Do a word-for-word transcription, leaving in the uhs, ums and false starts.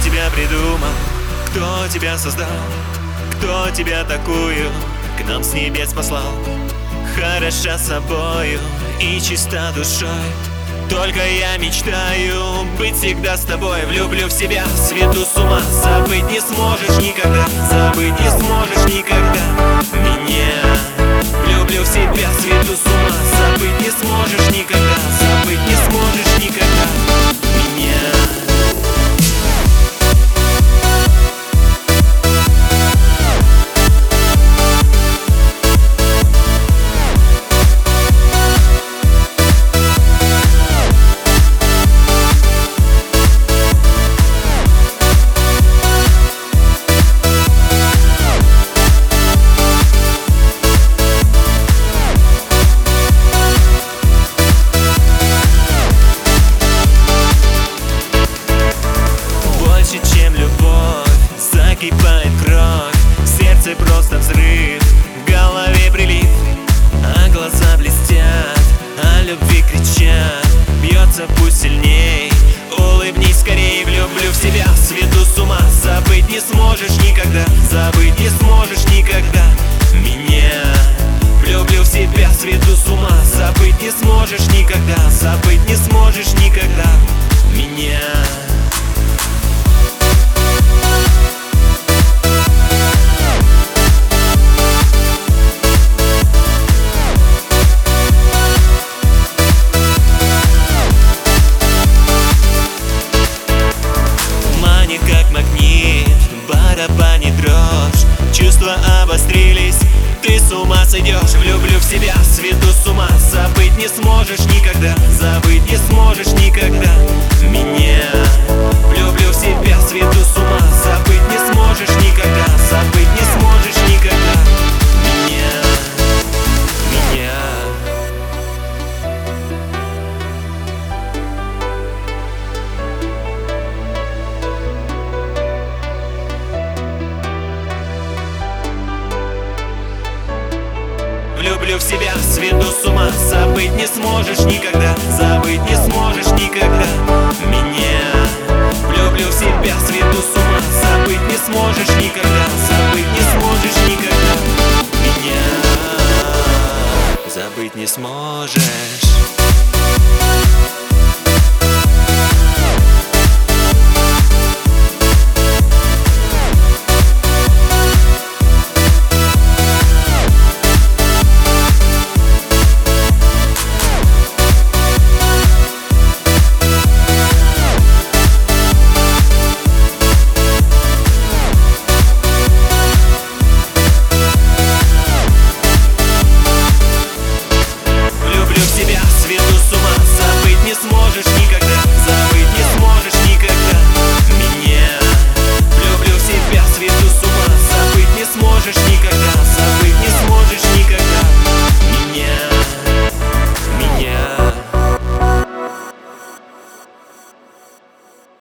тебя придумал? Кто тебя создал? Кто тебя такую к нам с небес послал? Хороша собою и чиста душой, только я мечтаю быть всегда с тобой. Влюблю в себя, сведу с ума, забыть не сможешь никогда, забыть не сможешь никогда меня. Влюблю в себя, сведу с ума, забыть не сможешь никогда, забыть не сможешь никогда меня. Чем любовь, закипает кровь, в сердце просто взрыв, в голове прилив, а глаза блестят, о любви кричат, бьется пусть сильней, улыбнись скорей. Влюблю в себя, сведу с ума, забыть не сможешь никогда, забыть не сможешь никогда меня. Влюблю в себя, сведу с ума, забыть не сможешь никогда, забыть не сможешь никогда меня. Как магнит, барабанит дрожь, чувства обострились, ты с ума сойдешь. Влюблю в себя, сведу с ума, забыть не сможешь никогда, забыть не сможешь никогда меня. Влюблю в себя, сведу с ума, забыть не сможешь никогда, забыть не сможешь никогда меня, меня. Влюблю в себя, сведу с ума, забыть не сможешь никогда, забыть не сможешь